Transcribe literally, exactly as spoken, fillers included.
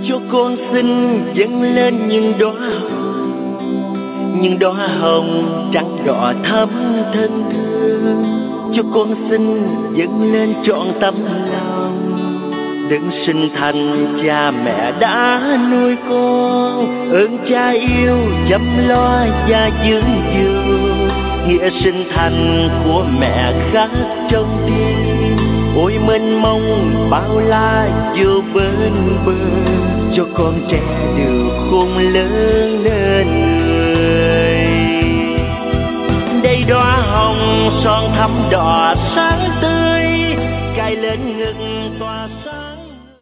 cho con xin dâng lên những đóa những đóa hồng trắng đỏ thắm thân thương. Cho con xin dâng lên trọn tấm lòng đấng sinh thành cha mẹ đã nuôi con, ơn cha yêu chăm lo và dưỡng dừa. Nghĩa sinh thành của mẹ khác trong tim, ôi mênh mông bao la vô bên bờ, cho con trẻ được khôn lớn nên người. Đây đóa hồng son thắm đỏ sáng tươi cài lên ngực toa